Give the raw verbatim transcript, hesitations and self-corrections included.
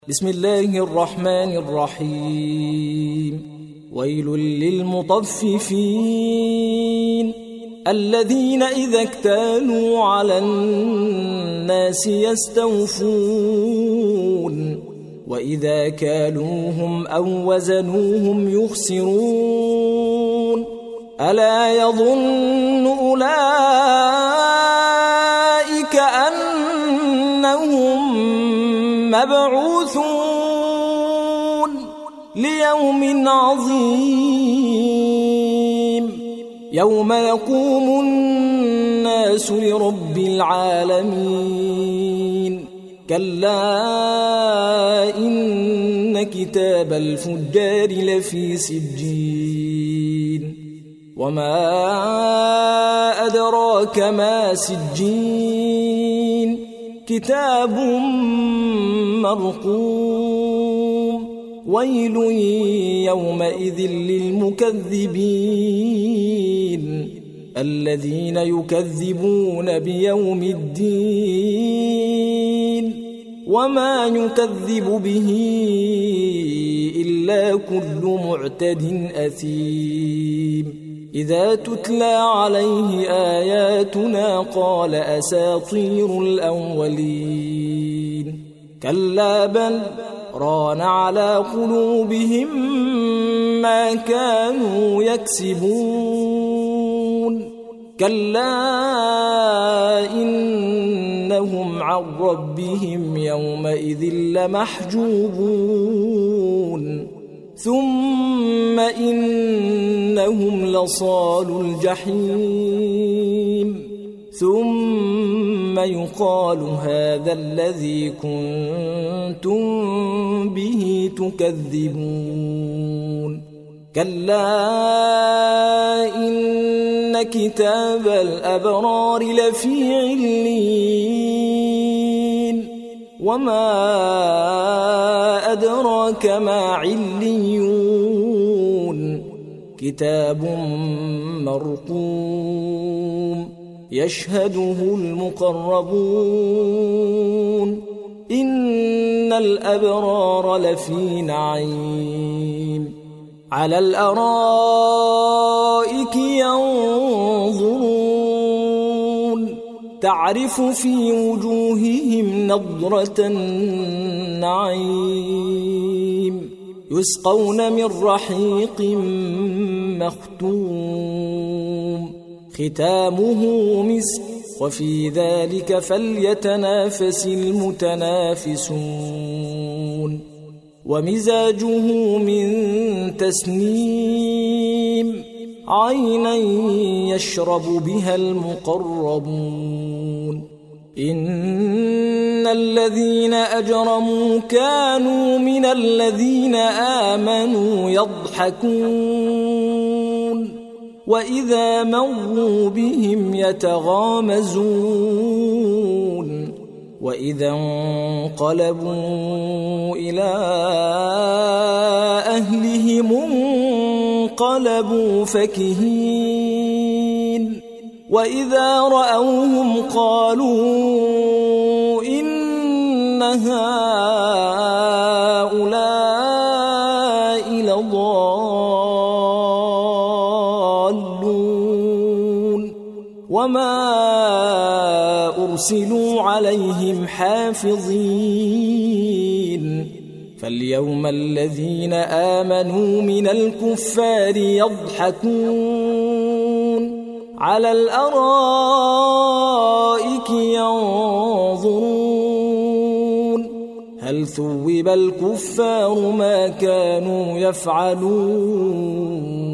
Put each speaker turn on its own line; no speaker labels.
بسم الله الرحمن الرحيم. ويل للمطففين الذين إذا اكتالوا على الناس يستوفون وإذا كالوهم أو وزنوهم يخسرون ألا يظن أولئك أنهم مبعوثون ليوم عظيم يوم يقوم الناس لرب العالمين كلا إن كتاب الفجار لفي سجين وما أدراك ما سجين كتاب مرقوم ويل يومئذ للمكذبين الذين يكذبون بيوم الدين وما يكذب به إلا كل معتد أثيم إذا تتلى عليه آياتنا قال أساطير الأولين كلا بل ران على قلوبهم ما كانوا يكسبون كلا إنهم عن ربهم يومئذ لمحجوبون ثم إنهم لصالو الجحيم ثم يقال هذا الذي كنتم به تكذبون كلا إن كتاب الأبرار لفي عليين وما أدراك ما عليون كتاب مرقوم يشهده المقربون إن الأبرار لفي نعيم على الأرائك ينظرون تعرف في وجوههم نضرة النعيم يسقون من رحيق مختوم ختامه مسك وفي ذلك فليتنافس المتنافسون ومزاجه من تسنيم عينا يشرب بها المقربون إن الذين أجرموا كانوا من الذين آمنوا يضحكون وإذا مروا بهم يتغامزون وإذا انقلبوا إلى أهلهم انقلبوا فكهين وإذا رأوهم قالوا إن هؤلاء لضالون وما أرسلوا عليهم حافظين فاليوم الذين آمنوا من الكفار يضحكون على الأرائك ينظرون هل ثوب الكفار ما كانوا يفعلون